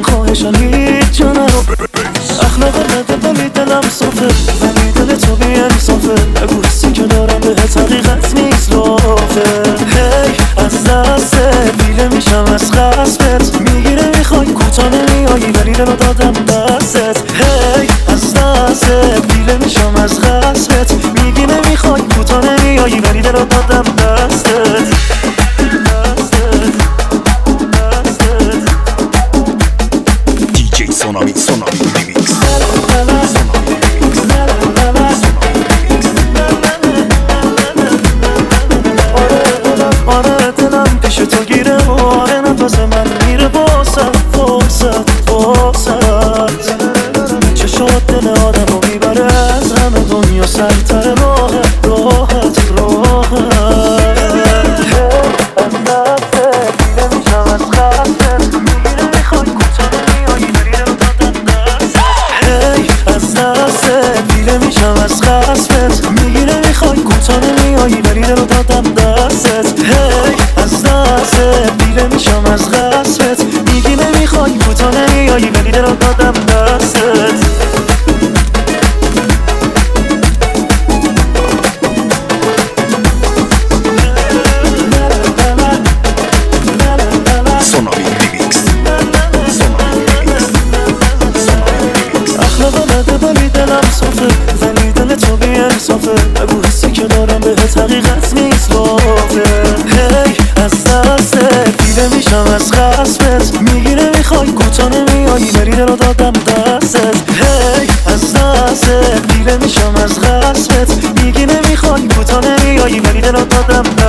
خواهشان هیچ جا نرو. اخلاق بده ولی دلم صافه، ولی دل تو بی انصافه. بگو حسی که دارم بهت حقیقت نیست لافه. هی از دستت دیله میشم از خصمت، میگیره میخوای کوتاه نمیایی ولی دلو دادم دستت. هی از دستت دیله میشم از خصمت، میگیره میخوای کوتاه نمیایی ولی دلو دادم دستت. DJ Sonami Remix. آره دلم پیش تو گیره و آره نفس من میره واسط واسط واسط. چشات دل آدم رو میبره از همه دنیا سرتر راحت راحت راحت. از دستت دیله میشم از خستت، میگیره میخوای کوتاه نمیایی ولی دلو دادم دستت. هی از دستت دیله میشم از خستت، میگیره میخوای کوتاه نمیایی ولی دلو دادم دستت. هی از دستت دیله میشم از خستت، میگیره میخوای کوتاه نمیایی ولی دلو دادم دستت. اخلاق بده ولی دلم صافه، ولی دل تو بی انصافه. بگو حسی که دارم بهت حقیقت نیست لافه. هی از دستت دیله میشم از خصمت، میگیره میخوای کوتاه نمیایی ولی دلو دادم دستت. هی از دستت دیله میشم از خصمت، میگیره میخوای کوتاه نمیایی ولی دلو دادم دستت.